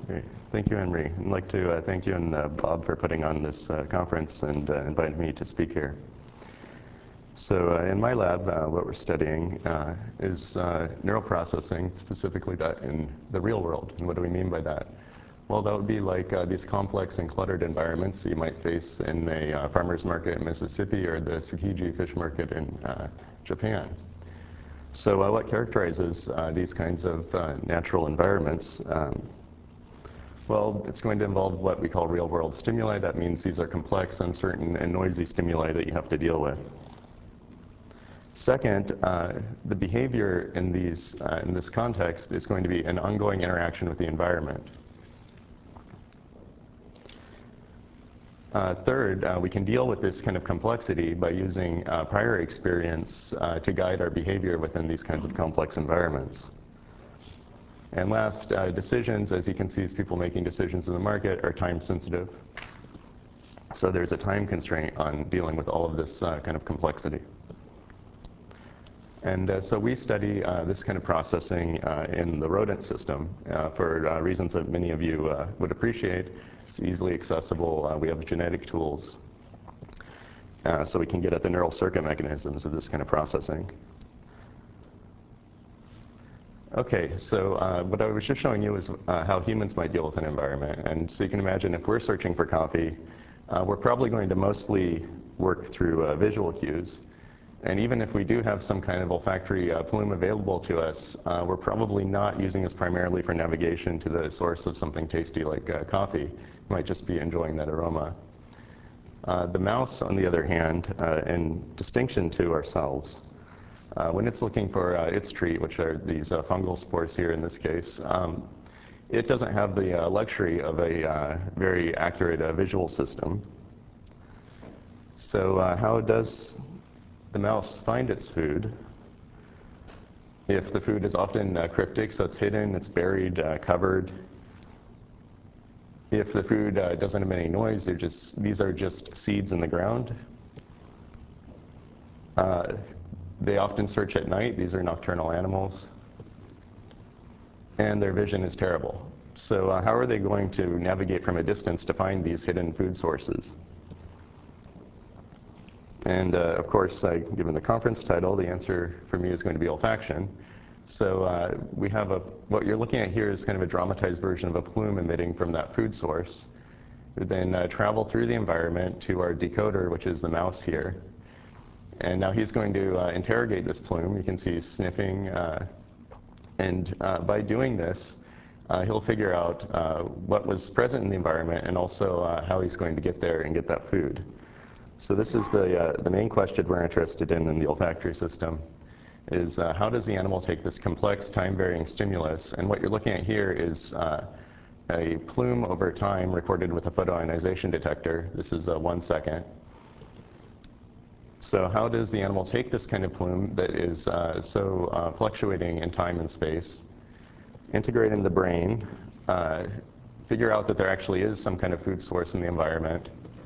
Great. Thank you, Henry. I'd like to thank you and Bob for putting on this conference and inviting me to speak here. So in my lab, what we're studying is neural processing, specifically that in the real world. And what do we mean by that? Well, that would be like these complex and cluttered environments you might face in a farmer's market in Mississippi or the Tsukiji fish market in Japan. So what characterizes these kinds of natural environments? Well, it's going to involve what we call real-world stimuli. That means these are complex, uncertain, and noisy stimuli that you have to deal with. Second, the behavior in this context is going to be an ongoing interaction with the environment. Third, we can deal with this kind of complexity by using prior experience to guide our behavior within these kinds of complex environments. And last, decisions, as you can see, as people making decisions in the market, are time sensitive. So there's a time constraint on dealing with all of this kind of complexity. And so we study this kind of processing in the rodent system for reasons that many of you would appreciate. It's easily accessible. We have genetic tools so we can get at the neural circuit mechanisms of this kind of processing. Okay, so what I was just showing you is how humans might deal with an environment. And so you can imagine if we're searching for coffee, we're probably going to mostly work through visual cues. And even if we do have some kind of olfactory plume available to us, we're probably not using this primarily for navigation to the source of something tasty like coffee. We might just be enjoying that aroma. The mouse, on the other hand, in distinction to ourselves, when it's looking for its treat, which are these fungal spores here in this case, it doesn't have the luxury of a very accurate visual system. So how does the mouse find its food? If the food is often cryptic, so it's hidden, it's buried, covered. If the food doesn't emit any noise, these are just seeds in the ground. They often search at night. These are nocturnal animals. And their vision is terrible. So how are they going to navigate from a distance to find these hidden food sources? And of course, given the conference title, the answer for me is going to be olfaction. So we have what you're looking at here is kind of a dramatized version of a plume emitting from that food source. We then travel through the environment to our decoder, which is the mouse here. And now he's going to interrogate this plume. You can see he's sniffing. And by doing this, he'll figure out what was present in the environment and also how he's going to get there and get that food. So this is the main question we're interested in the olfactory system, is how does the animal take this complex, time-varying stimulus? And what you're looking at here is a plume over time recorded with a photoionization detector. This is 1 second. So how does the animal take this kind of plume that is so fluctuating in time and space, integrate in the brain, figure out that there actually is some kind of food source in the environment,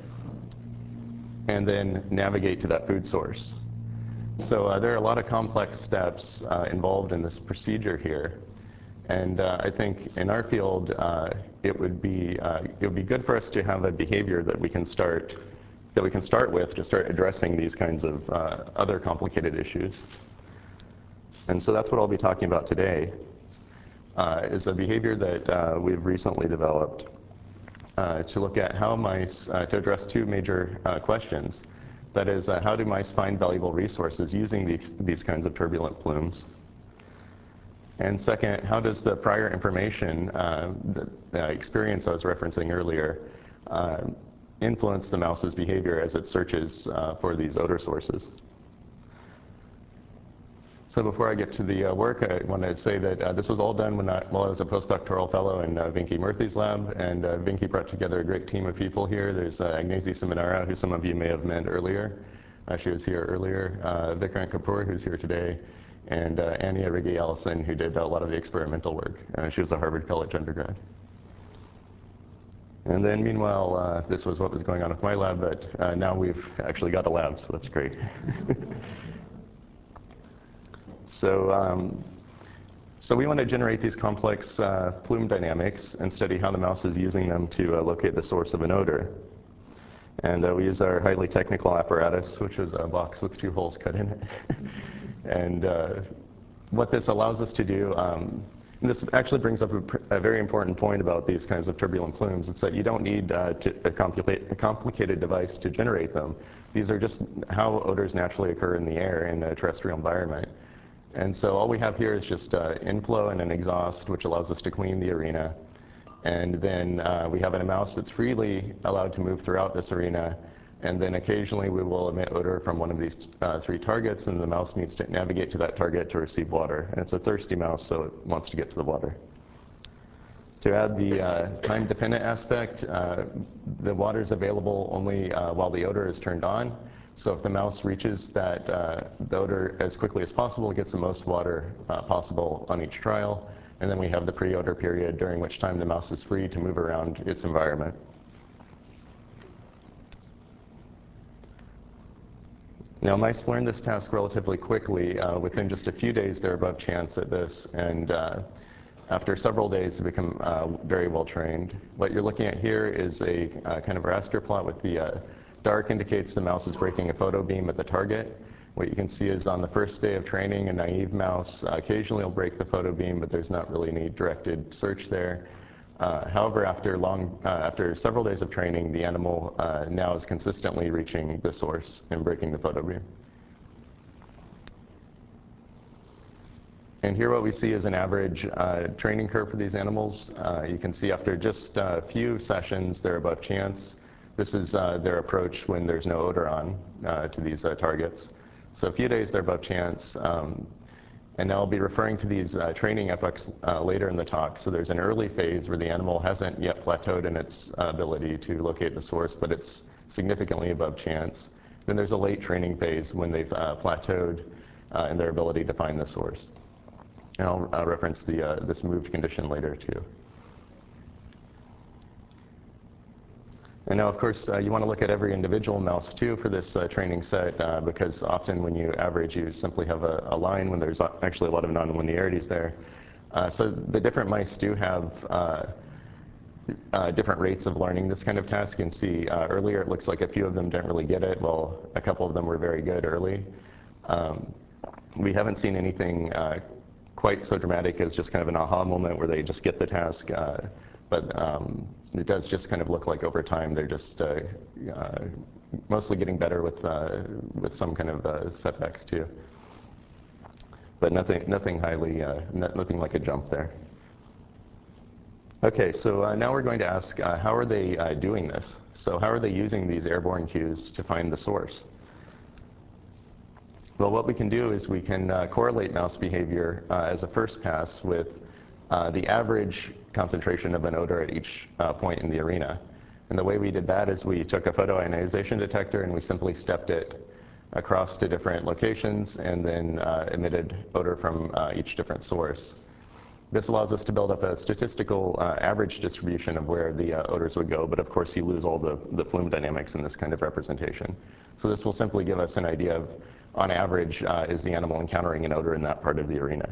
and then navigate to that food source? So there are a lot of complex steps involved in this procedure here. And I think in our field, it would be good for us to have a behavior that we can start with to start addressing these kinds of other complicated issues. And so that's what I'll be talking about today, is a behavior that we've recently developed to look at how mice, to address two major questions. That is, how do mice find valuable resources using these kinds of turbulent plumes? And second, how does the prior information, the experience I was referencing earlier, influence the mouse's behavior as it searches for these odor sources? So before I get to the work, I want to say that this was all done while I was a postdoctoral fellow in Vinky Murthy's lab, and Vinky brought together a great team of people here. There's Agnesi Seminara, who some of you may have met earlier. She was here earlier. Vikrant Kapoor, who's here today, and Anya Riggi-Allison, who did a lot of the experimental work. She was a Harvard College undergrad. And then meanwhile, this was what was going on with my lab, but now we've actually got a lab, so that's great. So So we want to generate these complex plume dynamics and study how the mouse is using them to locate the source of an odor. And we use our highly technical apparatus, which is a box with 2 holes cut in it. And what this allows us to do, and this actually brings up a very important point about these kinds of turbulent plumes. It's that you don't need a complicated device to generate them. These are just how odors naturally occur in the air in a terrestrial environment. And so all we have here is just inflow and an exhaust, which allows us to clean the arena. And then we have a mouse that's freely allowed to move throughout this arena. And then occasionally we will emit odor from one of these 3 targets, and the mouse needs to navigate to that target to receive water. And it's a thirsty mouse, so it wants to get to the water. To add the time-dependent aspect, the water is available only while the odor is turned on. So if the mouse reaches that the odor as quickly as possible, it gets the most water possible on each trial. And then we have the pre-odor period, during which time the mouse is free to move around its environment. Now, mice learn this task relatively quickly. Within just a few days, they're above chance at this. And after several days, they become very well trained. What you're looking at here is a kind of raster plot with the dark indicates the mouse is breaking a photo beam at the target. What you can see is on the first day of training, a naive mouse occasionally will break the photo beam, but there's not really any directed search there. However, after several days of training, the animal now is consistently reaching the source and breaking the photo beam. And here what we see is an average training curve for these animals. You can see after just a few sessions, they're above chance. This is their approach when there's no odor on to these targets. So a few days, they're above chance. And I'll be referring to these training epochs later in the talk. So there's an early phase where the animal hasn't yet plateaued in its ability to locate the source, but it's significantly above chance. Then there's a late training phase when they've plateaued in their ability to find the source. And I'll reference this moved condition later too. And now, of course, you want to look at every individual mouse, too, for this training set, because often when you average, you simply have a line when there's actually a lot of nonlinearities there. So the different mice do have different rates of learning this kind of task. You can see earlier it looks like a few of them didn't really get it, while a couple of them were very good early. We haven't seen anything quite so dramatic as just kind of an aha moment where they just get the task. But it does just kind of look like over time they're just mostly getting better with some kind of setbacks too. But nothing highly, nothing like a jump there. Okay, so now we're going to ask how are they doing this? So how are they using these airborne cues to find the source? Well, what we can do is we can correlate mouse behavior as a first pass with the average concentration of an odor at each point in the arena. And the way we did that is we took a photoionization detector and we simply stepped it across to different locations and then emitted odor from each different source. This allows us to build up a statistical average distribution of where the odors would go, but of course you lose all the plume dynamics in this kind of representation. So this will simply give us an idea of, on average, is the animal encountering an odor in that part of the arena.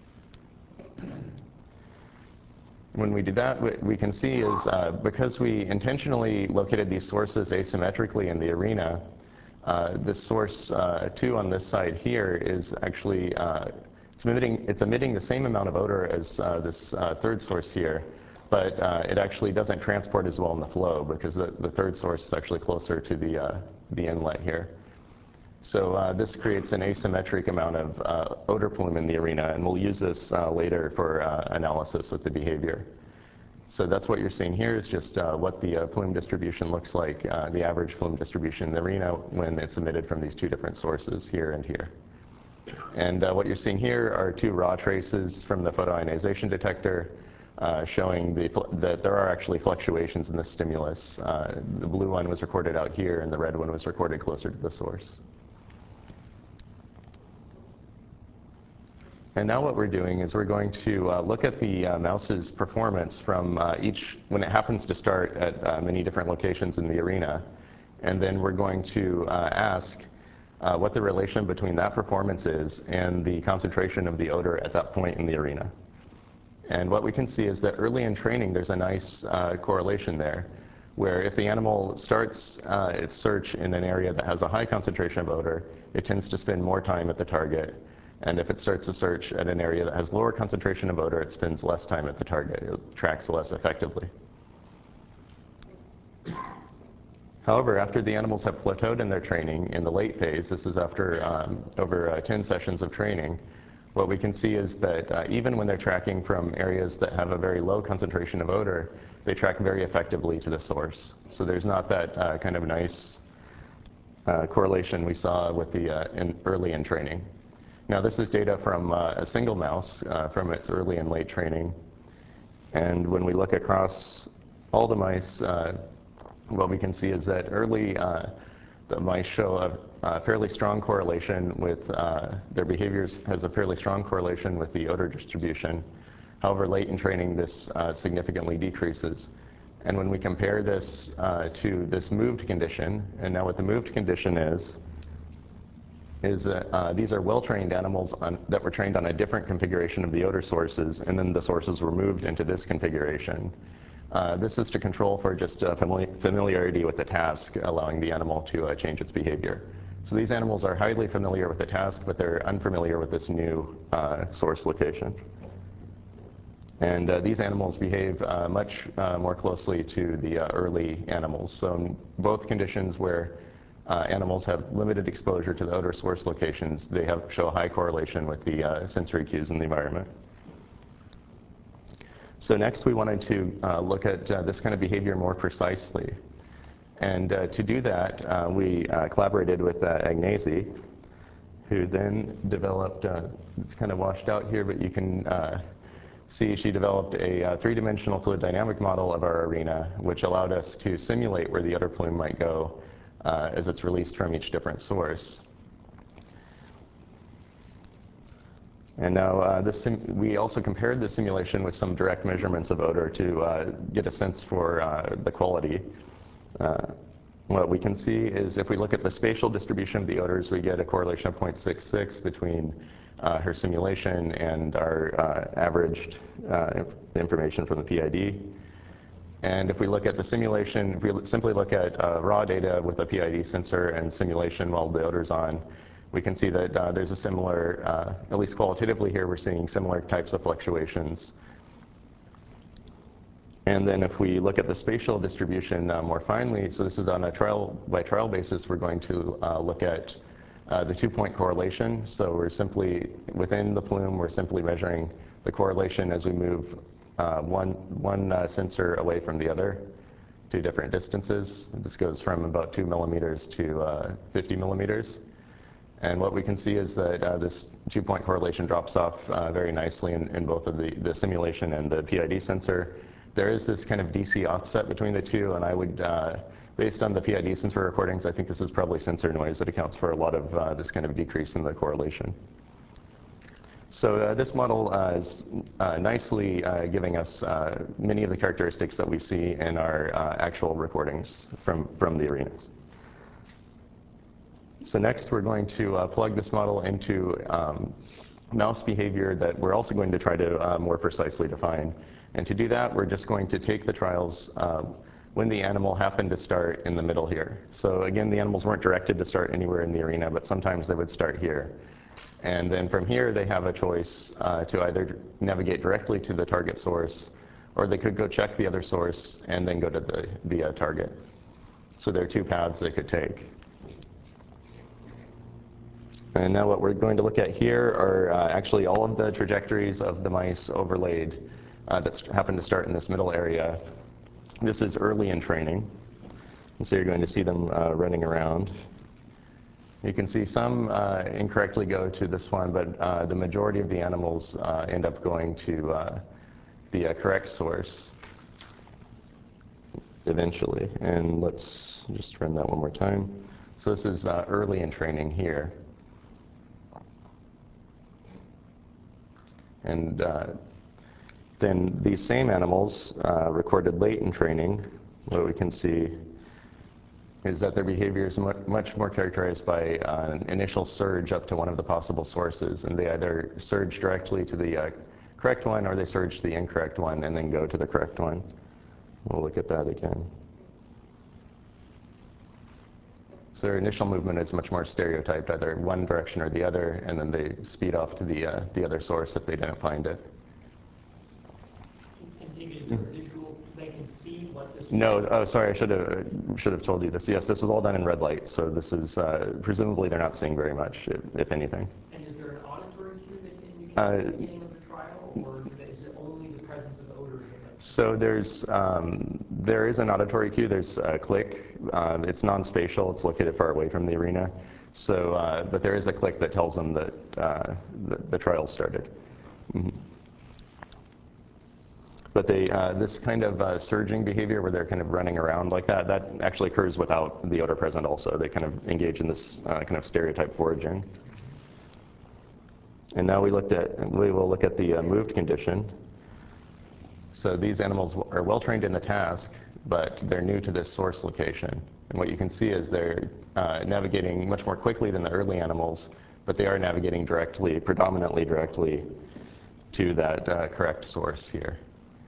When we do that, what we can see is because we intentionally located these sources asymmetrically in the arena, this source 2 on this side here is actually, it's emitting the same amount of odor as this third source here, but it actually doesn't transport as well in the flow because the third source is actually closer to the inlet here. So this creates an asymmetric amount of odor plume in the arena, and we'll use this later for analysis with the behavior. So that's what you're seeing here is just what the plume distribution looks like, the average plume distribution in the arena when it's emitted from these 2 different sources, here and here. And what you're seeing here are 2 raw traces from the photoionization detector showing that there are actually fluctuations in the stimulus. The blue one was recorded out here, and the red one was recorded closer to the source. And now what we're doing is we're going to look at the mouse's performance from when it happens to start at many different locations in the arena. And then we're going to ask what the relation between that performance is and the concentration of the odor at that point in the arena. And what we can see is that early in training, there's a nice correlation there, where if the animal starts its search in an area that has a high concentration of odor, it tends to spend more time at the target. And if it starts a search at an area that has lower concentration of odor, it spends less time at the target. It tracks less effectively. However, after the animals have plateaued in their training in the late phase, this is after over 10 sessions of training, what we can see is that even when they're tracking from areas that have a very low concentration of odor, they track very effectively to the source. So there's not that kind of nice correlation we saw with the early in training. Now this is data from a single mouse from its early and late training. And when we look across all the mice, what we can see is that early the mice show a fairly strong correlation with their behaviors has a fairly strong correlation with the odor distribution. However, late in training, this significantly decreases. And when we compare this to this moved condition, and now what the moved condition is that these are well-trained animals that were trained on a different configuration of the odor sources, and then the sources were moved into this configuration. This is to control for just familiarity with the task, allowing the animal to change its behavior. So these animals are highly familiar with the task, but they're unfamiliar with this new source location. And these animals behave much more closely to the early animals. So in both conditions where animals have limited exposure to the odor source locations, they show a high correlation with the sensory cues in the environment. So next we wanted to look at this kind of behavior more precisely. And to do that, we collaborated with Agnesi, who then developed, it's kind of washed out here, but you can see she developed a three-dimensional fluid dynamic model of our arena, which allowed us to simulate where the odor plume might go as it's released from each different source. And now we also compared the simulation with some direct measurements of odor to get a sense for the quality. What we can see is if we look at the spatial distribution of the odors, we get a correlation of 0.66 between her simulation and our averaged information from the PID. And if we look at the simulation, if we simply look at raw data with a PID sensor and simulation while the odor's on, we can see that there's a similar, at least qualitatively here, we're seeing similar types of fluctuations. And then if we look at the spatial distribution more finely, so this is on a trial-by-trial basis, we're going to look at the two-point correlation. So we're simply, within the plume, we're simply measuring the correlation as we move one sensor away from the other to different distances. This goes from about 2 millimeters to 50 millimeters. And what we can see is that this two-point correlation drops off very nicely in both of the simulation and the PID sensor. There is this kind of DC offset between the two, and I would, based on the PID sensor recordings, I think this is probably sensor noise that accounts for a lot of this kind of decrease in the correlation. So this model is nicely giving us many of the characteristics that we see in our actual recordings from the arenas. So next we're going to plug this model into mouse behavior that we're also going to try to more precisely define. And to do that, we're just going to take the trials when the animal happened to start in the middle here. So again, the animals weren't directed to start anywhere in the arena, but sometimes they would start here. And then from here, they have a choice to either navigate directly to the target source, or they could go check the other source and then go to the target. So there are two paths they could take. And now what we're going to look at here are actually all of the trajectories of the mice overlaid that happen to start in this middle area. This is early in training. And so you're going to see them running around. You can see some incorrectly go to this one, but the majority of the animals end up going to the correct source eventually. And let's just run that one more time. So this is early in training here. And then these same animals recorded late in training, what we can see is that their behavior is much more characterized by an initial surge up to one of the possible sources, and they either surge directly to the correct one, or they surge to the incorrect one and then go to the correct one. We'll look at that again. So their initial movement is much more stereotyped, either one direction or the other, and then they speed off to the other source if they didn't find it. And David, is there a visual, they can see what this? No, oh, sorry, I should have told you this. Yes, this was all done in red light, so this is, presumably they're not seeing very much, if anything. And is there an auditory cue that indicates the beginning of the trial, or is it only the presence of odor? So there is an auditory cue. There's a click. It's non-spatial. It's located far away from the arena. So, but there is a click that tells them that the trial started. Mm-hmm. But this kind of surging behavior where they're kind of running around like that actually occurs without the odor present also. They kind of engage in this kind of stereotype foraging. And now we will look at the moved condition. So these animals are well trained in the task, but they're new to this source location. And what you can see is they're navigating much more quickly than the early animals, but they are navigating directly, predominantly directly, to that correct source here.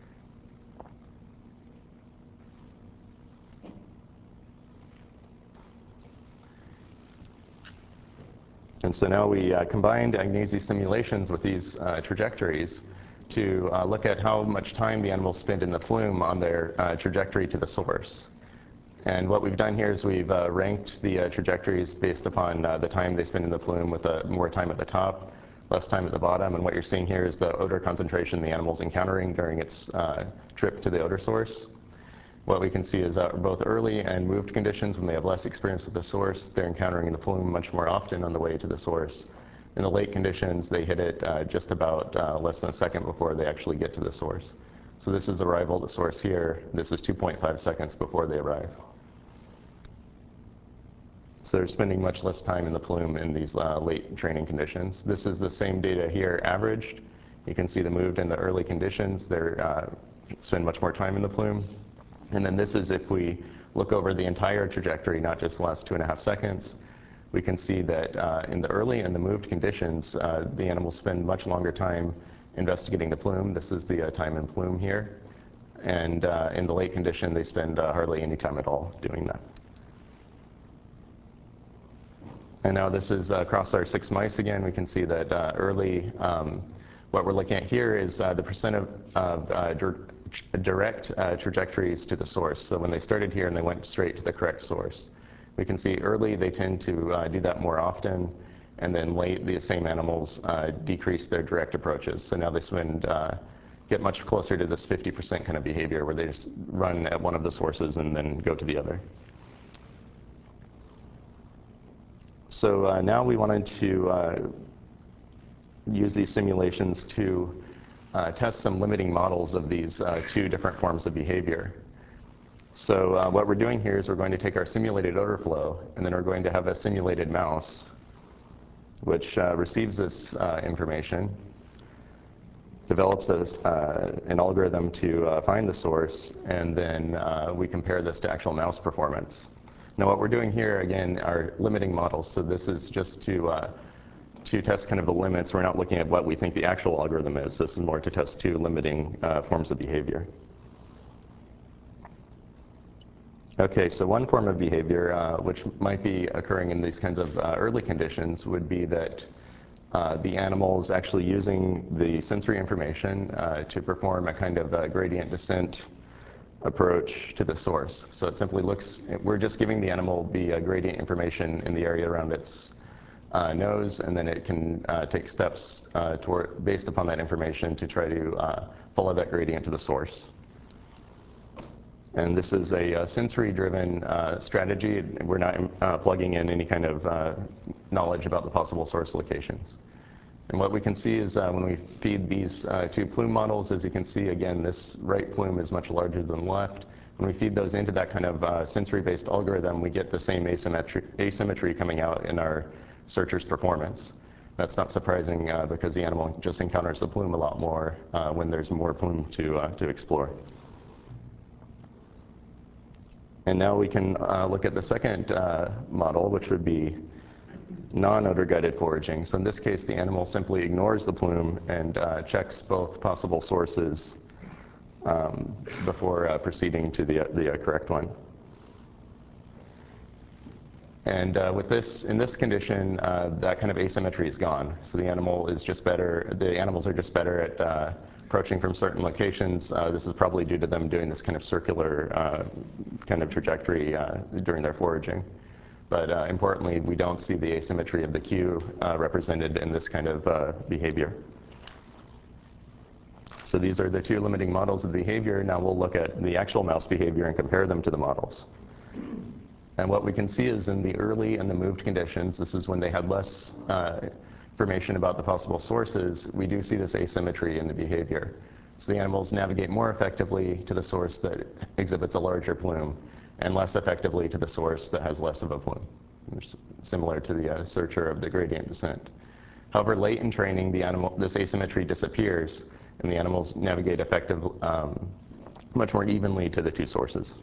And so now we combined Agnesi simulations with these trajectories to look at how much time the animals spend in the plume on their trajectory to the source. And what we've done here is we've ranked the trajectories based upon the time they spend in the plume, with more time at the top, less time at the bottom. And what you're seeing here is the odor concentration the animal's encountering during its trip to the odor source. What we can see is both early and moved conditions, when they have less experience with the source, they're encountering the plume much more often on the way to the source. In the late conditions, they hit it just about less than a second before they actually get to the source. So this is arrival to the source here. This is 2.5 seconds before they arrive. So they're spending much less time in the plume in these late training conditions. This is the same data here averaged. You can see the moved and the early conditions. They spend much more time in the plume. And then this is if we look over the entire trajectory, not just the last 2.5 seconds. We can see that in the early and the moved conditions, the animals spend much longer time investigating the plume. This is the time in plume here. And in the late condition, they spend hardly any time at all doing that. And now this is across our 6 mice again. We can see that early, what we're looking at here is the percent of direct trajectories to the source. So when they started here and they went straight to the correct source. We can see early they tend to do that more often, and then late the same animals decrease their direct approaches. So now they get much closer to this 50% kind of behavior where they just run at one of the sources and then go to the other. So now we wanted to use these simulations to test some limiting models of these two different forms of behavior. So what we're doing here is we're going to take our simulated odor flow, and then we're going to have a simulated mouse, which receives this information, develops an algorithm to find the source, and then we compare this to actual mouse performance. Now what we're doing here, again, are limiting models. So this is just to test kind of the limits. We're not looking at what we think the actual algorithm is. This is more to test two limiting forms of behavior. Okay, so one form of behavior which might be occurring in these kinds of early conditions would be that the animal is actually using the sensory information to perform a kind of gradient descent approach to the source. So it simply looks, we're just giving the animal the gradient information in the area around its nose, and then it can take steps based upon that information to try to follow that gradient to the source. And this is a sensory-driven strategy. We're not plugging in any kind of knowledge about the possible source locations. And what we can see is when we feed these two plume models, as you can see, again, this right plume is much larger than the left. When we feed those into that kind of sensory-based algorithm, we get the same asymmetry coming out in our searcher's performance. That's not surprising because the animal just encounters the plume a lot more when there's more plume to explore. And now we can look at the second model, which would be non-odor guided foraging. So in this case, the animal simply ignores the plume and checks both possible sources before proceeding to the correct one. And in this condition, that kind of asymmetry is gone. So the animals are just better at approaching from certain locations. This is probably due to them doing this kind of circular kind of trajectory during their foraging. But importantly, we don't see the asymmetry of the cue represented in this kind of behavior. So these are the two limiting models of behavior. Now we'll look at the actual mouse behavior and compare them to the models. And what we can see is in the early and the moved conditions, this is when they had less information about the possible sources, we do see this asymmetry in the behavior. So the animals navigate more effectively to the source that exhibits a larger plume and less effectively to the source that has less of a plume, similar to the searcher of the gradient descent. However, late in training, this asymmetry disappears and the animals navigate much more evenly to the two sources.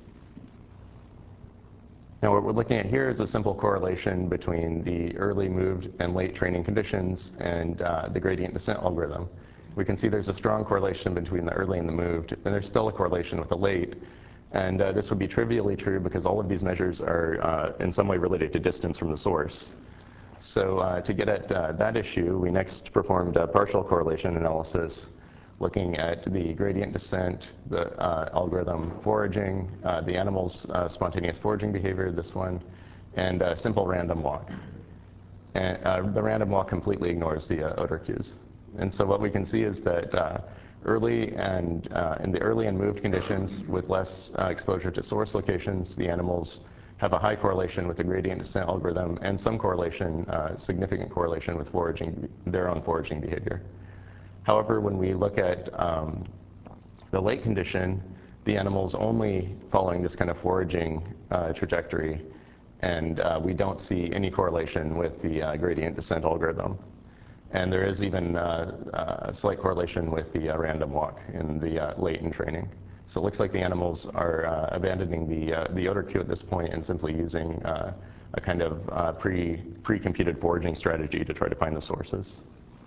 Now what we're looking at here is a simple correlation between the early moved and late training conditions and the gradient descent algorithm. We can see there's a strong correlation between the early and the moved, and there's still a correlation with the late. And this would be trivially true because all of these measures are in some way related to distance from the source. So to get at that issue, we next performed a partial correlation analysis looking at the gradient descent, the algorithm foraging, the animal's spontaneous foraging behavior, this one, and a simple random walk. And the random walk completely ignores the odor cues. And so what we can see is that in the early and moved conditions with less exposure to source locations, the animals have a high correlation with the gradient descent algorithm and some correlation, significant correlation with their own foraging behavior. However, when we look at the late condition, the animal's only following this kind of foraging trajectory, and we don't see any correlation with the gradient descent algorithm. And there is even a slight correlation with the random walk in the late in training. So it looks like the animals are abandoning the odor cue at this point and simply using a kind of pre-computed foraging strategy to try to find the sources.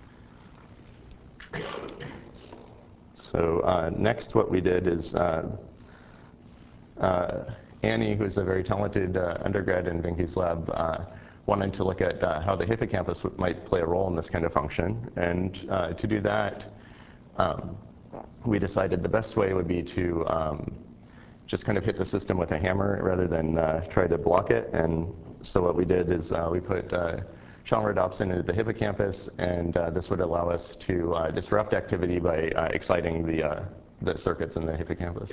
So next what we did is Annie, who's a very talented undergrad in Venky's lab, wanted to look at how the hippocampus might play a role in this kind of function. And to do that, we decided the best way would be to just kind of hit the system with a hammer rather than try to block it. And so what we did is we put Chalmers-Dobson into the hippocampus, and this would allow us to disrupt activity by exciting the circuits in the hippocampus.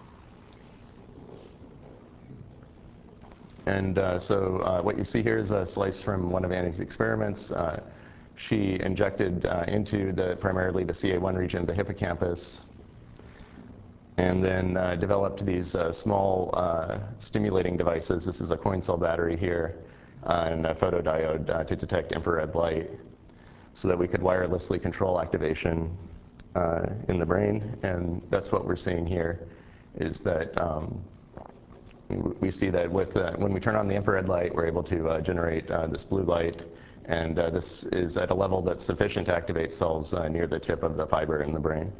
And so what you see here is a slice from one of Annie's experiments. She injected into primarily the CA1 region of the hippocampus, and then developed these small stimulating devices. This is a coin cell battery here and a photodiode to detect infrared light so that we could wirelessly control activation in the brain. And that's what we're seeing here, is that we see that when we turn on the infrared light, we're able to generate this blue light, and this is at a level that's sufficient to activate cells near the tip of the fiber in the brain.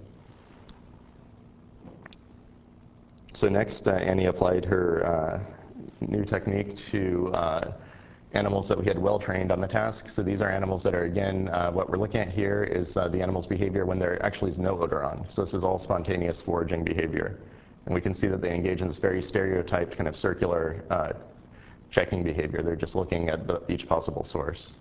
So next, Annie applied her new technique to animals that we had well trained on the task. So these are animals that are, again, what we're looking at here is the animal's behavior when there actually is no odor on. So this is all spontaneous foraging behavior. And we can see that they engage in this very stereotyped kind of circular checking behavior. They're just looking at each possible source.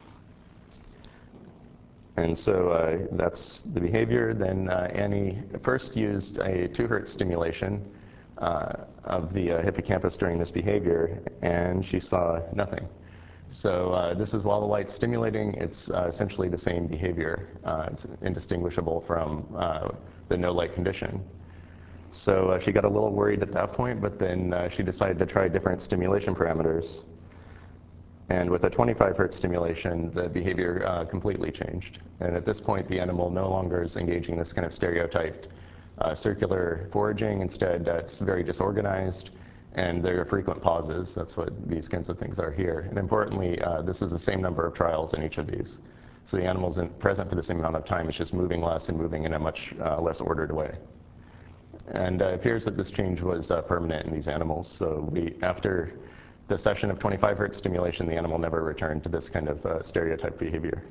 And so that's the behavior. Then Annie first used a 2 Hertz stimulation of the hippocampus during this behavior, and she saw nothing. So this is while the light's stimulating, it's essentially the same behavior. It's indistinguishable from the no light condition. So she got a little worried at that point, but then she decided to try different stimulation parameters. And with a 25 Hertz stimulation, the behavior completely changed. And at this point, the animal no longer is engaging this kind of stereotyped circular foraging. Instead, it's very disorganized, And there are frequent pauses. That's what these kinds of things are here. And importantly, this is the same number of trials in each of these. So the animal's present for the same amount of time. It's just moving less and moving in a much less ordered way. And it appears that this change was permanent in these animals. So after the session of 25 hertz stimulation, the animal never returned to this kind of stereotype behavior.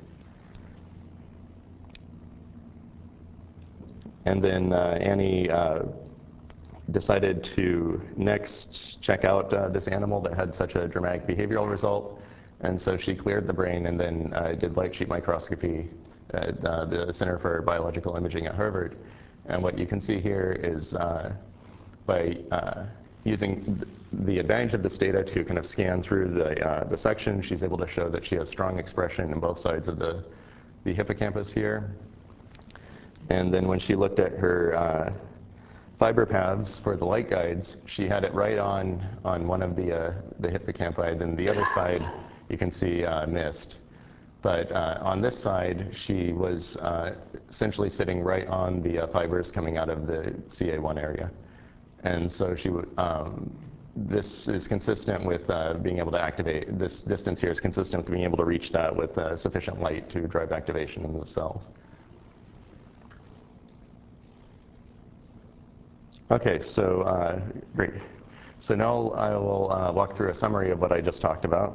And then Annie decided to next check out this animal that had such a dramatic behavioral result. And so she cleared the brain and then did light sheet microscopy at the Center for Biological Imaging at Harvard. And what you can see here is by using the advantage of this data to kind of scan through the section, she's able to show that she has strong expression in both sides of the hippocampus here. And then when she looked at her fiber paths for the light guides, she had it right on one of the hippocampi, and the other side you can see missed. But on this side, she was essentially sitting right on the fibers coming out of the CA1 area. And so this is consistent with being able to activate, this distance here is consistent with being able to reach that with sufficient light to drive activation in the cells. Okay, so great. So now I will walk through a summary of what I just talked about.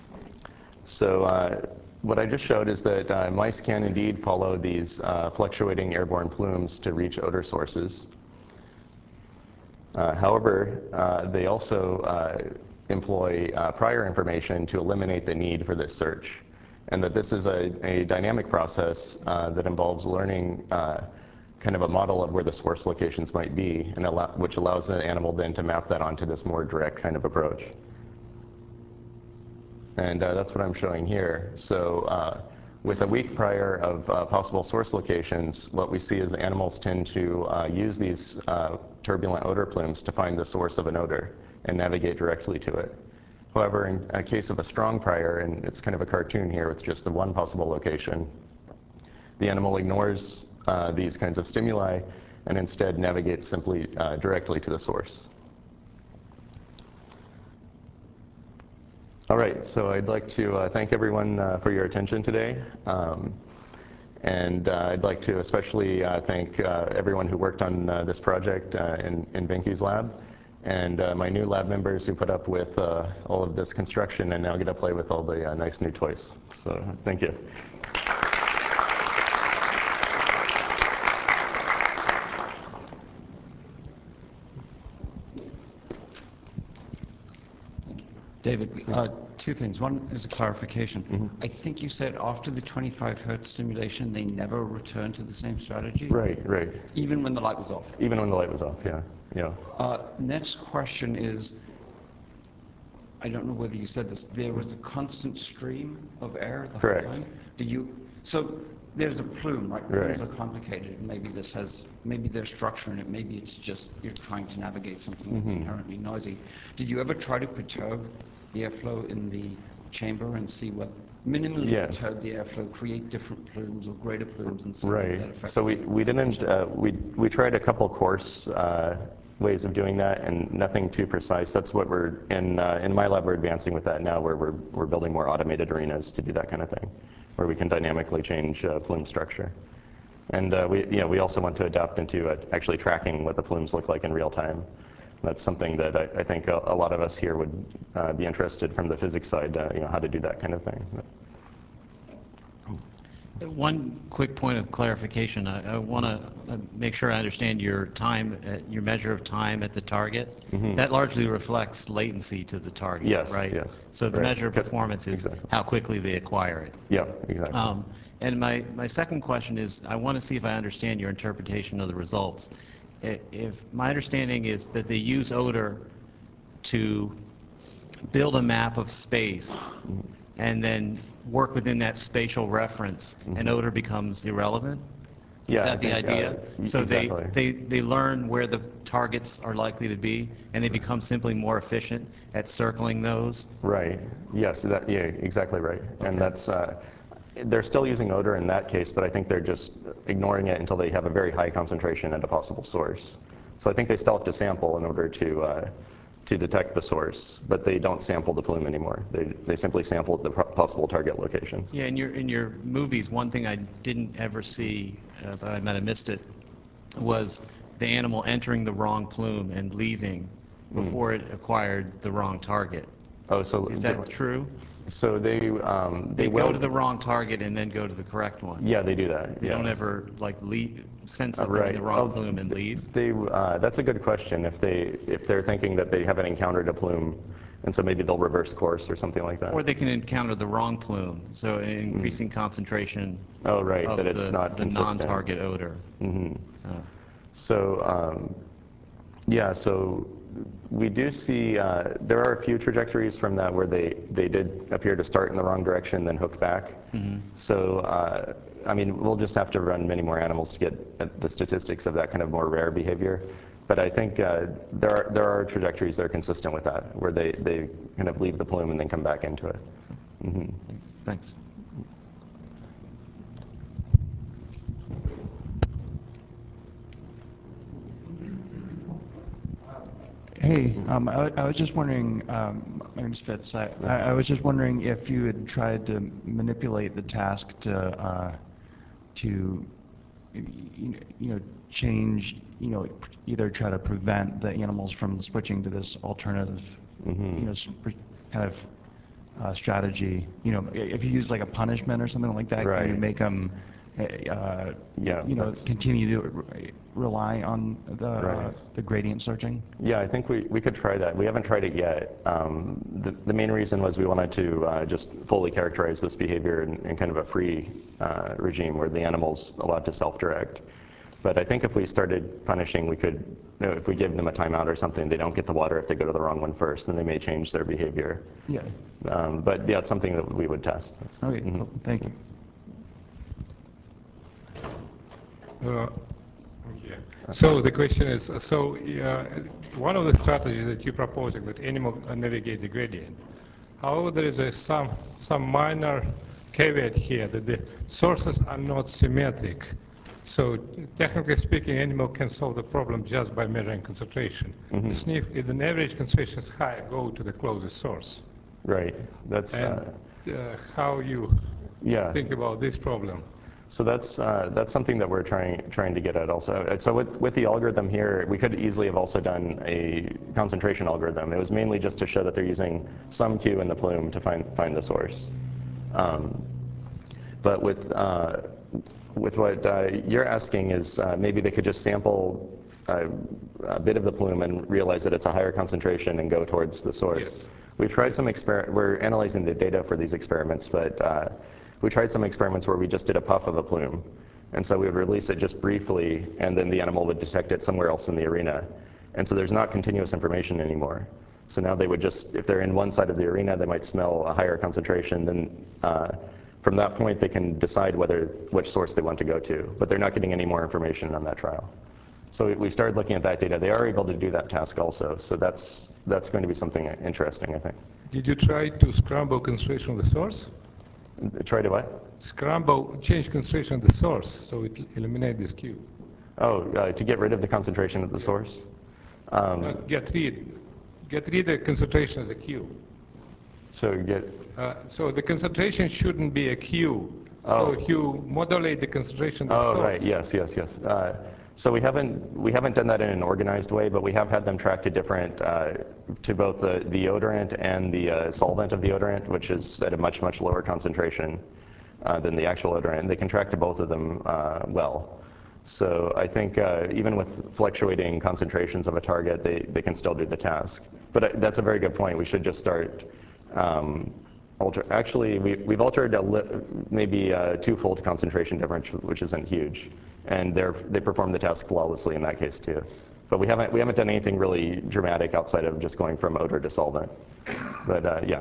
So what I just showed is that mice can indeed follow these fluctuating airborne plumes to reach odor sources. However, they also employ prior information to eliminate the need for this search, and that this is a dynamic process that involves learning kind of a model of where the source locations might be, and which allows the animal then to map that onto this more direct kind of approach. And that's what I'm showing here. So with a weak prior of possible source locations, what we see is animals tend to use these turbulent odor plumes to find the source of an odor and navigate directly to it. However, in a case of a strong prior, and it's kind of a cartoon here with just the one possible location, the animal ignores these kinds of stimuli and instead navigates simply directly to the source. All right, so I'd like to thank everyone for your attention today. And I'd like to especially thank everyone who worked on this project in Venky's lab, and my new lab members who put up with all of this construction and now get to play with all the nice new toys. So thank you. David, two things. One is a clarification. Mm-hmm. I think you said after the 25 hertz stimulation, they never returned to the same strategy? Right, right. Even when the light was off? Even when the light was off, yeah. Yeah. Next question is, I don't know whether you said this, there was a constant stream of air the Correct. whole time? So there's a plume, right? Right. Plumes are complicated. Maybe there's structure in it. Maybe it's just you're trying to navigate something that's inherently noisy. Did you ever try to perturb the airflow in the chamber and see what minimally perturb the airflow, create different plumes or greater plumes, and see what that affects? So we didn't, we tried a couple coarse ways of doing that, and nothing too precise. That's what we're, in my lab, we're advancing with that now, where we're building more automated arenas to do that kind of thing, where we can dynamically change plume structure. And we also want to adapt into actually tracking what the plumes look like in real time. That's something that I think a lot of us here would be interested from the physics side, how to do that kind of thing. One quick point of clarification. I want to make sure I understand your time, your measure of time at the target. Mm-hmm. That largely reflects latency to the target, Yes, right? yes. So the measure of performance is exactly how quickly they acquire it. Yeah, exactly. And my second question is, I want to see if I understand your interpretation of the results. If my understanding is that they use odor to build a map of space and then work within that spatial reference, and odor becomes irrelevant? Yeah, Is that the idea? So exactly. they learn where the targets are likely to be, and they become simply more efficient at circling those? Right. Yes. Yeah. Exactly right. Okay. And that's they're still using odor in that case, but I think they're just ignoring it until they have a very high concentration at a possible source. So I think they still have to sample in order to to detect the source, but they don't sample the plume anymore. They simply sample the possible target locations. Yeah, in your movies, one thing I didn't ever see, but I might have missed it, was the animal entering the wrong plume and leaving before it acquired the wrong target. Oh, so Is that true? So they They will go to the wrong target and then go to the correct one. Yeah, they do that. They yeah. don't ever like sense that they're in the wrong plume and leave. That's a good question. If they're thinking that they haven't encountered a plume, and so maybe they'll reverse course or something like that. Or they can encounter the wrong plume, so an increasing concentration Oh, right, of that it's not the consistent. non-target odor. So, yeah, so we do see, there are a few trajectories from that where they did appear to start in the wrong direction, then hook back. So, I mean, we'll just have to run many more animals to get at the statistics of that kind of more rare behavior. But I think there are trajectories that are consistent with that, where they kind of leave the plume and then come back into it. Thanks. Hey, I was just wondering, my name's Fitz. I was just wondering if you had tried to manipulate the task to change, either try to prevent the animals from switching to this alternative, kind of strategy. If you use like a punishment or something like that, can you make them, continue to rely on the gradient searching? Yeah, I think we could try that. We haven't tried it yet. The main reason was we wanted to just fully characterize this behavior in kind of a free regime where the animal's allowed to self-direct. But I think if we started punishing, we could, if we give them a timeout or something, they don't get the water if they go to the wrong one first, then they may change their behavior. Yeah. But yeah, it's something that we would test. Okay, cool. Thank you. So the question is, one of the strategies that you're proposing, that animal navigate the gradient. However, there is some minor caveat here that the sources are not symmetric. So technically speaking, animal can solve the problem just by measuring concentration. Sniff, if an average concentration is high, go to the closest source. Right. That's how you think about this problem. So that's something that we're trying to get at also. So with the algorithm here, we could easily have also done a concentration algorithm. It was mainly just to show that they're using some Q in the plume to find the source. But with what you're asking is maybe they could just sample a bit of the plume and realize that it's a higher concentration and go towards the source. Yes. We've tried some we're analyzing the data for these experiments, but we tried some experiments where we just did a puff of a plume. And so we would release it just briefly, and then the animal would detect it somewhere else in the arena. And so there's not continuous information anymore. So now they would just, if they're in one side of the arena, they might smell a higher concentration. Then from that point, they can decide which source they want to go to. But they're not getting any more information on that trial. So we started looking at that data. They are able to do that task also. So that's going to be something interesting, I think. Did you try to scramble concentration of the source? Try to what? Change concentration of the source, so it eliminate this Q. Oh, to get rid of the concentration of the source? Get rid the concentration as a Q. So so the concentration shouldn't be a Q. So if you modulate the concentration of the source. Oh, right, yes. So we haven't done that in an organized way, but we have had them track to different, to both the odorant and the solvent of the odorant, which is at a much, much lower concentration than the actual odorant. And they can track to both of them well. So I think even with fluctuating concentrations of a target, they can still do the task. But that's a very good point. We should just start actually, we've altered maybe a twofold concentration difference, which isn't huge. And they perform the task flawlessly in that case too. But we haven't done anything really dramatic outside of just going from odor to solvent. But yeah.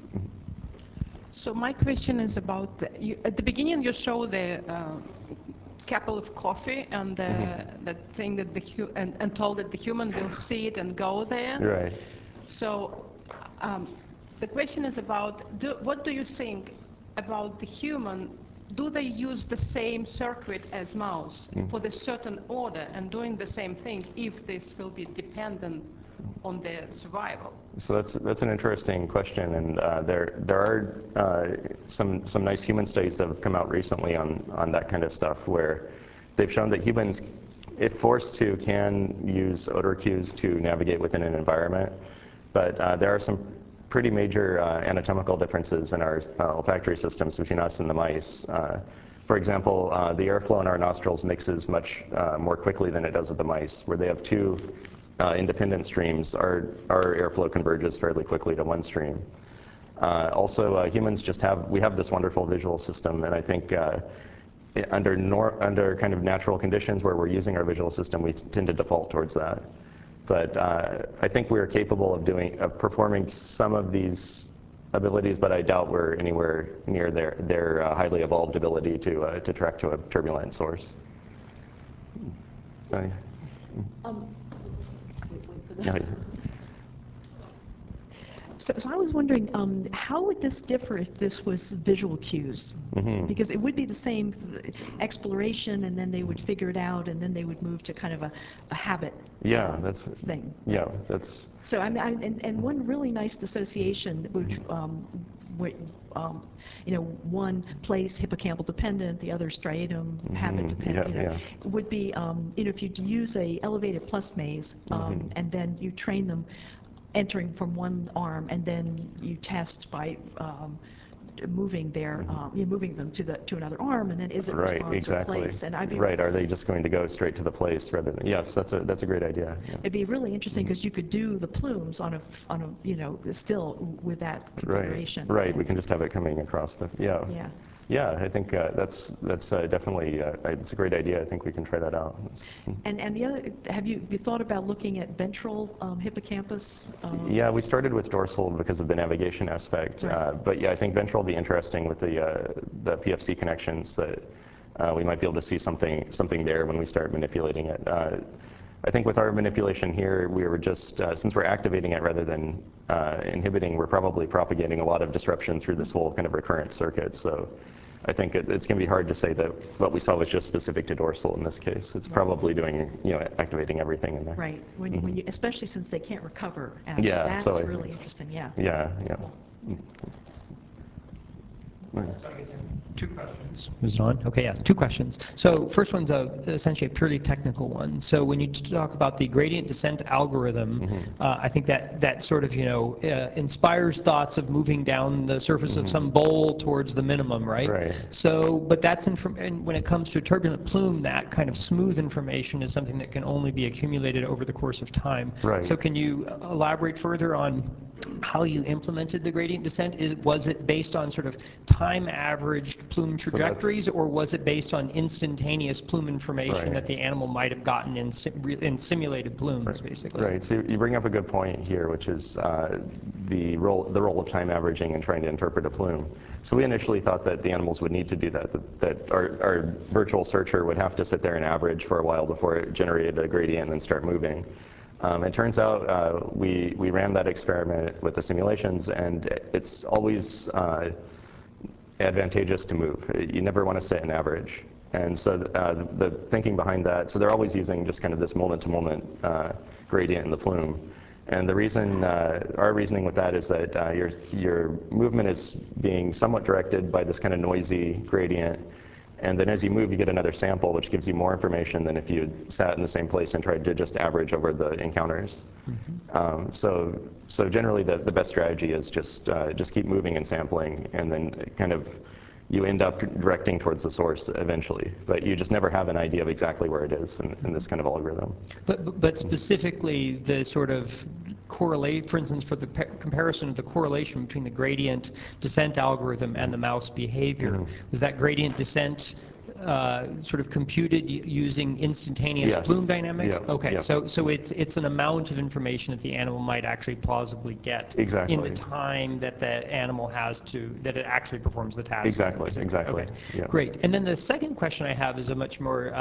So my question is about, at the beginning you show the cup of coffee and that thing that and told that the human will see it and go there. Right. So the question is about, what do you think about the human? Do they use the same circuit as mouse for the certain order and doing the same thing if this will be dependent on the survival? So that's an interesting question, and there are some nice human studies that have come out recently on that kind of stuff, where they've shown that humans, if forced to, can use odor cues to navigate within an environment, but there are some pretty major anatomical differences in our olfactory systems between us and the mice. For example, the airflow in our nostrils mixes much more quickly than it does with the mice, where they have two independent streams. Our airflow converges fairly quickly to one stream. Also, humans just have this wonderful visual system, and I think under kind of natural conditions where we're using our visual system, we tend to default towards that. But I think we're capable of performing some of these abilities, but I doubt we're anywhere near their highly evolved ability to track to a turbulent source. Wait for that. So I was wondering, how would this differ if this was visual cues? Because it would be the same exploration, and then they would figure it out, and then they would move to kind of a habit thing. Yeah, that's. So and one really nice dissociation, which one place hippocampal dependent, the other striatum habit dependent. Would be if you use a elevated plus maze, and then you train them entering from one arm, and then you test by moving moving them to another arm, and then is it response or place? And are they just going to go straight to the place rather than? Yes, that's a great idea. Yeah. It'd be really interesting because you could do the plumes on a still with that configuration. Right. We can just have it coming across the Yeah, I think that's definitely it's a great idea. I think we can try that out. And the other, have you thought about looking at ventral hippocampus? Yeah, we started with dorsal because of the navigation aspect, but yeah, I think ventral will be interesting with the PFC connections, that we might be able to see something there when we start manipulating it. I think with our manipulation here, we were just, since we're activating it rather than inhibiting, we're probably propagating a lot of disruption through this whole kind of recurrent circuit. So I think it's going to be hard to say that what we saw was just specific to dorsal in this case. It's probably doing, activating everything in there. Right, when you, especially since they can't recover after. Yeah, that's really interesting, Yeah. Two questions. Is it on? Okay, yeah, two questions. So first one's essentially a purely technical one. So when you talk about the gradient descent algorithm, I think that sort of, inspires thoughts of moving down the surface of some bowl towards the minimum, right? Right. So, but that's, and when it comes to a turbulent plume, that kind of smooth information is something that can only be accumulated over the course of time. Right. So can you elaborate further on how you implemented the gradient descent? Was it based on sort of time-averaged plume trajectories, or was it based on instantaneous plume information that the animal might have gotten in simulated plumes, basically? Right. So you bring up a good point here, which is the role of time averaging and trying to interpret a plume. So we initially thought that the animals would need to do that our virtual searcher would have to sit there and average for a while before it generated a gradient and then start moving. It turns out we ran that experiment with the simulations, and it's always advantageous to move. You never want to set an average. And so the thinking behind that, so they're always using just kind of this moment-to-moment gradient in the plume. And the reason, our reasoning with that is that your movement is being somewhat directed by this kind of noisy gradient. And then as you move, you get another sample, which gives you more information than if you sat in the same place and tried to just average over the encounters. So generally, the best strategy is just keep moving and sampling, and then kind of you end up directing towards the source eventually. But you just never have an idea of exactly where it is in this kind of algorithm. But specifically, the sort of correlate, for instance, for the comparison of the correlation between the gradient descent algorithm and the mouse behavior, was that gradient descent sort of computed using instantaneous plume dynamics? Yeah. Okay, so it's an amount of information that the animal might actually plausibly get in the time that the animal has that it actually performs the task. Exactly. Okay, great. And then the second question I have is a much more,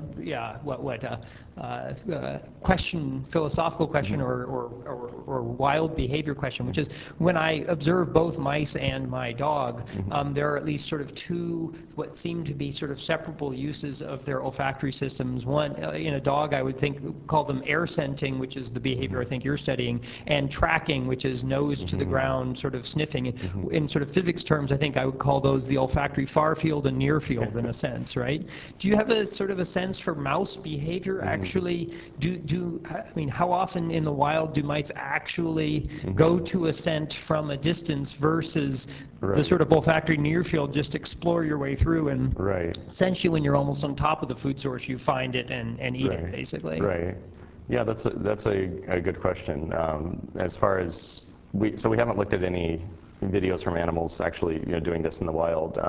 philosophical question or wild behavior question, which is when I observe both mice and my dog, there are at least sort of two what seem to be sort of separable uses of their olfactory systems. One, in a dog, I would call them air scenting, which is the behavior I think you're studying, and tracking, which is nose to the ground, sort of sniffing. In sort of physics terms, I think I would call those the olfactory far field and near field in a sense, right? Do you have a sort of a sense for mouse behavior actually? I mean, how often in the wild do mice actually go to a scent from a distance versus the sort of olfactory near field, just explore your way through, and essentially when you're almost on top of the food source, you find it and eat it, basically? Right. Yeah, that's a good question. As far as, we haven't looked at any videos from animals actually doing this in the wild.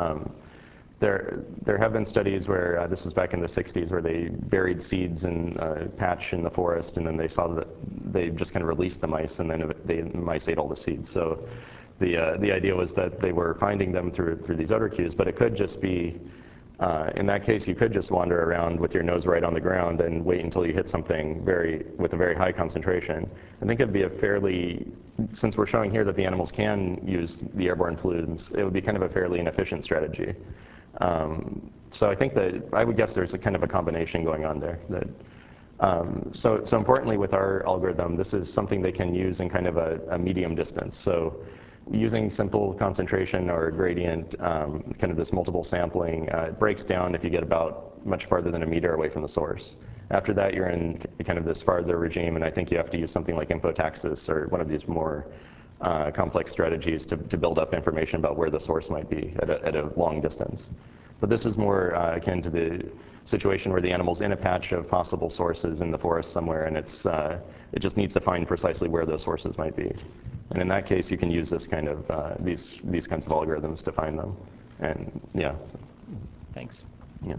There have been studies where, this was back in the 60s, where they buried seeds in a patch in the forest, and then they saw that they just kind of released the mice, and then the mice ate all the seeds. So the idea was that they were finding them through these odor cues, but it could just be, in that case, you could just wander around with your nose right on the ground and wait until you hit something with a very high concentration. I think it'd be a fairly, since we're showing here that the animals can use the airborne plumes, it would be kind of a fairly inefficient strategy. So I think that, I would guess there's a kind of a combination going on there. So importantly with our algorithm, this is something they can use in kind of a medium distance. So using simple concentration or gradient, kind of this multiple sampling, it breaks down if you get about much farther than a meter away from the source. After that, you're in kind of this farther regime, and I think you have to use something like infotaxis or one of these more complex strategies to build up information about where the source might be at a long distance. But this is more akin to the situation where the animal's in a patch of possible sources in the forest somewhere, and it just needs to find precisely where those sources might be. And in that case, you can use this kind of these kinds of algorithms to find them. And yeah. Thanks. Yeah.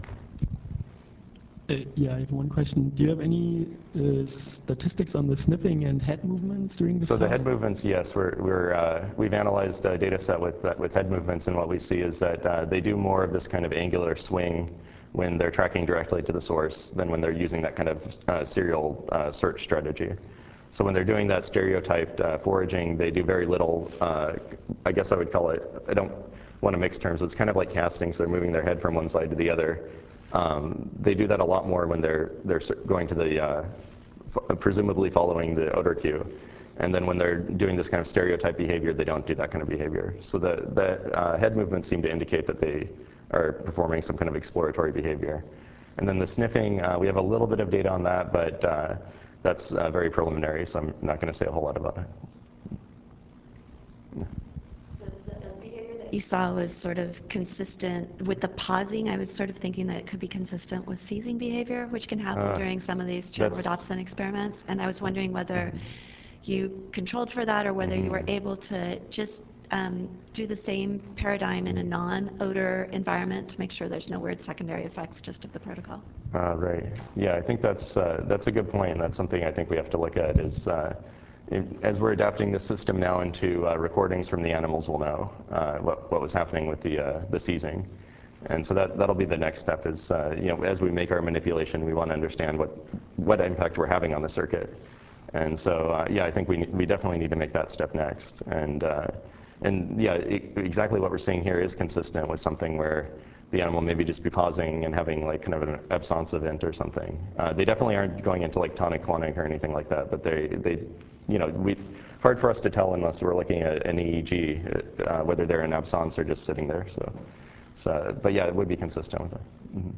Yeah, I have one question. Do you have any statistics on the sniffing and head movements during the So the head movements, yes, we've analyzed a data set with head movements, and what we see is that they do more of this kind of angular swing when they're tracking directly to the source than when they're using that kind of serial search strategy. So when they're doing that stereotyped foraging, they do very little, I guess I would call it, I don't want to mix terms, it's kind of like casting, so they're moving their head from one side to the other. They do that a lot more when they're going to the, presumably following the odor cue. And then when they're doing this kind of stereotype behavior, they don't do that kind of behavior. So the head movements seem to indicate that they are performing some kind of exploratory behavior. And then the sniffing, we have a little bit of data on that, but that's very preliminary, so I'm not going to say a whole lot about it. So the behavior that you saw was sort of consistent with the pausing. I was sort of thinking that it could be consistent with seizing behavior, which can happen during some of these Chernow-Rhodopsin experiments. And I was wondering whether you controlled for that or whether you were able to just do the same paradigm in a non-odor environment to make sure there's no weird secondary effects just of the protocol. Right. Yeah, I think that's a good point, and that's something I think we have to look at is, as we're adapting the system now into recordings from the animals, we'll know what was happening with the seizing. And so that'll be the next step is, as we make our manipulation, we want to understand what impact we're having on the circuit. And so, yeah, I think we definitely need to make that step next. And yeah, exactly what we're seeing here is consistent with something where the animal maybe just be pausing and having like kind of an absence event or something. They definitely aren't going into like tonic-clonic or anything like that, but hard for us to tell unless we're looking at an EEG, whether they're in absence or just sitting there. So, but yeah, it would be consistent with it. Mm-hmm.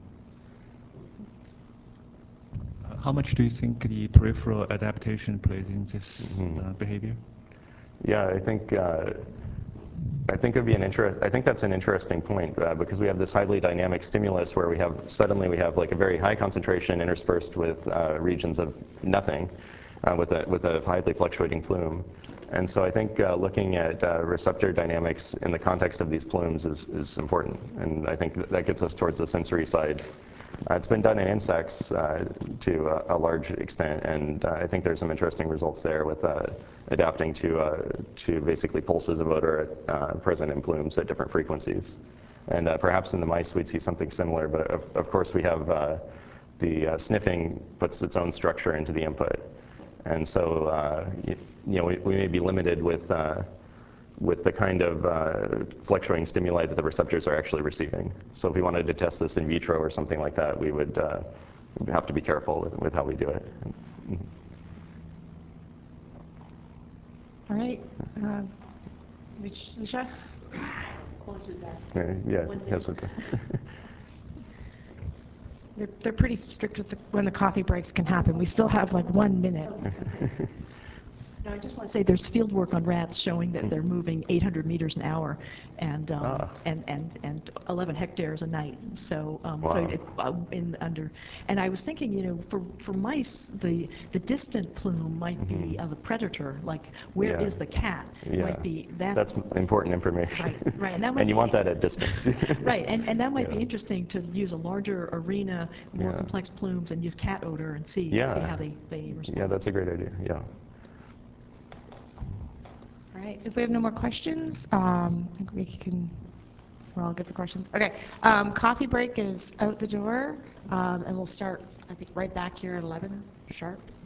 How much do you think the peripheral adaptation plays in this behavior? Yeah, I think it'd be I think that's an interesting point because we have this highly dynamic stimulus where we have like a very high concentration interspersed with regions of nothing with a highly fluctuating plume. And so I think looking at receptor dynamics in the context of these plumes is important. And I think that gets us towards the sensory side. It's been done in insects to a large extent, and I think there's some interesting results there with adapting to basically pulses of odor present in plumes at different frequencies. And perhaps in the mice we'd see something similar, but of course we have the sniffing puts its own structure into the input. And so we may be limited with with the kind of fluctuating stimuli that the receptors are actually receiving. So if we wanted to test this in vitro or something like that, we would have to be careful with how we do it. All right. Lucia? Yeah. They're pretty strict with when the coffee breaks can happen. We still have like 1 minute. No, I just want to say there's field work on rats showing that they're moving 800 meters an hour and 11 hectares a night. So, and I was thinking, you know, for mice, the distant plume might be of a predator. Like, where is the cat? Might be that. That's important information. Right, and you want that at distance. Right, and that might be interesting to use a larger arena, more complex plumes, and use cat odor and see how they respond. Yeah, that's a great idea. Yeah. All right, if we have no more questions, I think we're all good for questions. Okay, coffee break is out the door, and we'll start, I think, right back here at 11 sharp.